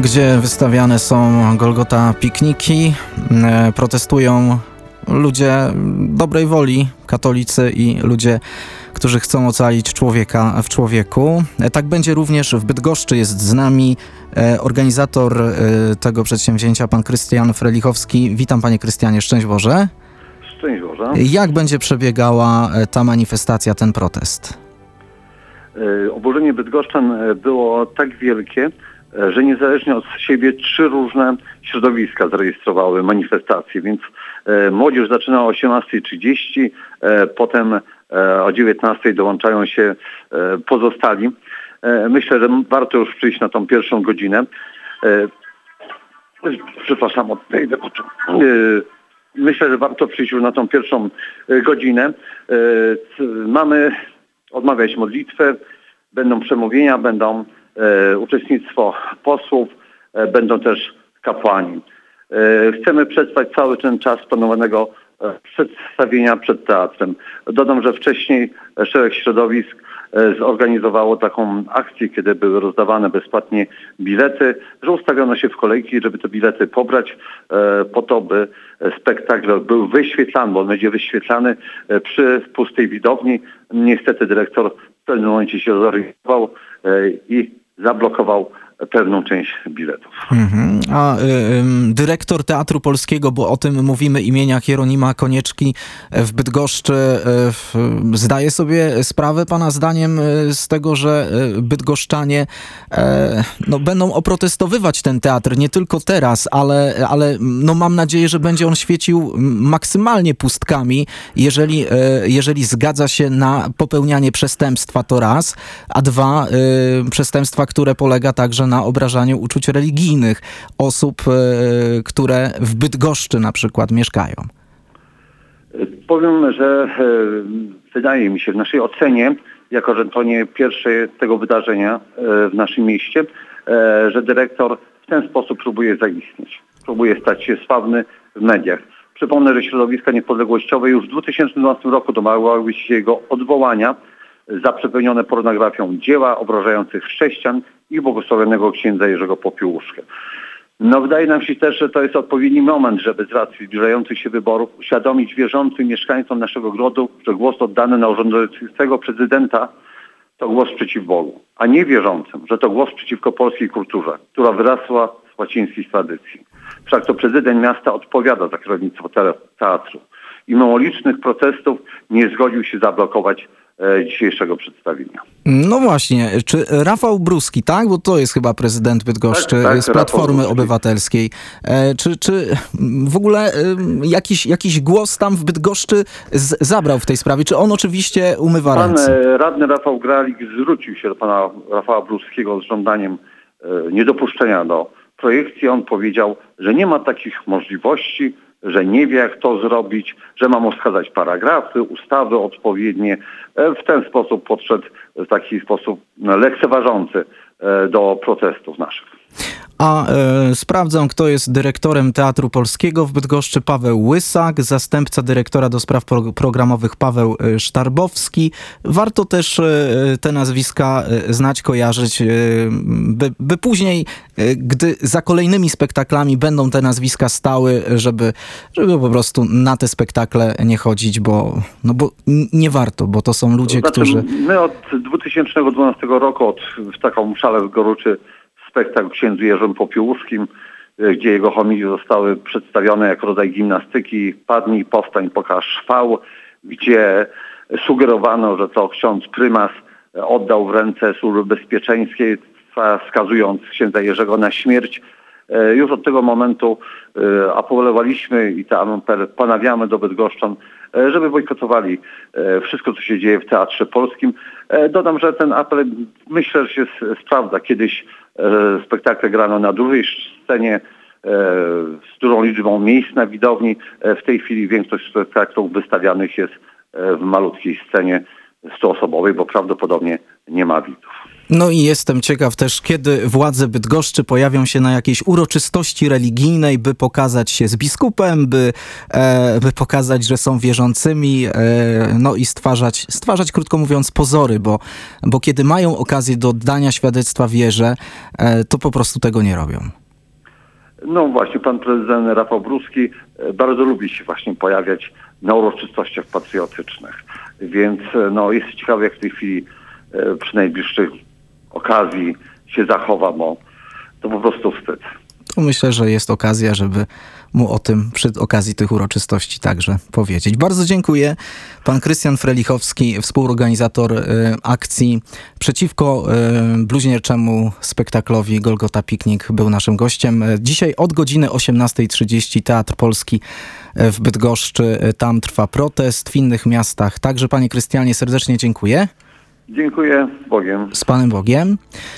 gdzie wystawiane są Golgota pikniki. Protestują ludzie dobrej woli, katolicy i ludzie, którzy chcą ocalić człowieka w człowieku. Tak będzie również w Bydgoszczy. Jest z nami organizator tego przedsięwzięcia, pan Krystian Frelichowski. Witam, panie Krystianie, szczęść Boże. Szczęść Boże. Jak będzie przebiegała ta manifestacja, ten protest? Oburzenie bydgoszczan było tak wielkie, że niezależnie od siebie 3 różne środowiska zarejestrowały manifestację, więc młodzież zaczyna o 18:30, potem o 19:00 dołączają się pozostali. Myślę, że warto już przyjść na tą pierwszą godzinę. Przepraszam, odejdę. Myślę, że warto przyjść już na tą pierwszą godzinę. Mamy odmawiać modlitwę, będą przemówienia, będą uczestnictwo posłów, będą też kapłani. Chcemy przetrwać cały ten czas planowanego przedstawienia przed teatrem. Dodam, że wcześniej szereg środowisk zorganizowało taką akcję, kiedy były rozdawane bezpłatnie bilety, że ustawiono się w kolejki, żeby te bilety pobrać po to, by spektakl był wyświetlany, bo on będzie wyświetlany przy pustej widowni. Niestety dyrektor w pewnym momencie się zorientował i zablokował pewną część biletów. A dyrektor Teatru Polskiego, bo o tym mówimy, imienia Hieronima Konieczki w Bydgoszczy, zdaje sobie sprawę pana zdaniem z tego, że bydgoszczanie będą oprotestowywać ten teatr, nie tylko teraz, ale mam nadzieję, że będzie on świecił maksymalnie pustkami, jeżeli zgadza się na popełnianie przestępstwa, to raz, a 2, przestępstwa, które polega także na obrażaniu uczuć religijnych osób, które w Bydgoszczy na przykład mieszkają. Powiem, że wydaje mi się, w naszej ocenie, jako że to nie pierwsze tego wydarzenia w naszym mieście, że dyrektor w ten sposób próbuje zaistnieć. Próbuje stać się sławny w mediach. Przypomnę, że środowiska niepodległościowe już w 2012 roku domagały się jego odwołania za przepełnione pornografią dzieła obrażających chrześcijan i błogosławionego księdza Jerzego Popiełuszkę. Wydaje nam się też, że to jest odpowiedni moment, żeby z racji zbliżających się wyborów uświadomić wierzącym mieszkańcom naszego grodu, że głos oddany na urzędującego prezydenta to głos przeciw Bogu, a nie wierzącym, że to głos przeciwko polskiej kulturze, która wyrasła z łacińskich tradycji. Wszak to prezydent miasta odpowiada za kierownictwo teatru i mimo licznych protestów nie zgodził się zablokować dzisiejszego przedstawienia. No właśnie, czy Rafał Bruski, tak? Bo to jest chyba prezydent Bydgoszczy z Platformy Obywatelskiej. Czy w ogóle jakiś głos tam w Bydgoszczy zabrał w tej sprawie? Czy on oczywiście umywa ręce? Pan radny Rafał Gralik zwrócił się do pana Rafała Bruskiego z żądaniem niedopuszczenia do projekcji. On powiedział, że nie ma takich możliwości, że nie wie, jak to zrobić, że ma mu wskazać paragrafy, ustawy odpowiednie. W ten sposób podszedł w taki sposób lekceważący do protestów naszych. A sprawdzam, kto jest dyrektorem Teatru Polskiego w Bydgoszczy. Paweł Łysak, zastępca dyrektora do spraw programowych Paweł Sztarbowski. Warto też te nazwiska znać, kojarzyć, by później, gdy za kolejnymi spektaklami będą te nazwiska stały, żeby po prostu na te spektakle nie chodzić, bo nie warto, bo to są ludzie, którzy... My od 2012 roku, w taką szalę goruczy spektakl księdzu Jerzym Popiełuszkim, gdzie jego homilie zostały przedstawione jako rodzaj gimnastyki Padnij, powstań, pokaż chwał, gdzie sugerowano, że to ksiądz prymas oddał w ręce służby bezpieczeństwa, skazując księdza Jerzego na śmierć. Już od tego momentu apelowaliśmy i tam ponawiamy do bydgoszczan, żeby bojkotowali wszystko, co się dzieje w Teatrze Polskim. Dodam, że ten apel, myślę, że się sprawdza. Kiedyś spektakle grano na dużej scenie z dużą liczbą miejsc na widowni. W tej chwili większość spektaklów wystawianych jest w malutkiej scenie 100-osobowej, bo prawdopodobnie nie ma widzów. No i jestem ciekaw też, kiedy władze Bydgoszczy pojawią się na jakiejś uroczystości religijnej, by pokazać się z biskupem, by pokazać, że są wierzącymi, no i stwarzać, krótko mówiąc, pozory, bo kiedy mają okazję do oddania świadectwa wierze, to po prostu tego nie robią. No właśnie, pan prezydent Rafał Bruski bardzo lubi się właśnie pojawiać na uroczystościach patriotycznych, więc no, jest ciekawe, jak w tej chwili przy najbliższych okazji się zachowa, bo to po prostu wstyd. To myślę, że jest okazja, żeby mu o tym przy okazji tych uroczystości także powiedzieć. Bardzo dziękuję. Pan Krystian Frelichowski, współorganizator akcji przeciwko bluźnierczemu spektaklowi Golgota Piknik, był naszym gościem. Dzisiaj od godziny 18:30 Teatr Polski w Bydgoszczy. Tam trwa protest, w innych miastach. Także, panie Krystianie, serdecznie dziękuję. Dziękuję. Bogiem. Z Panem Bogiem.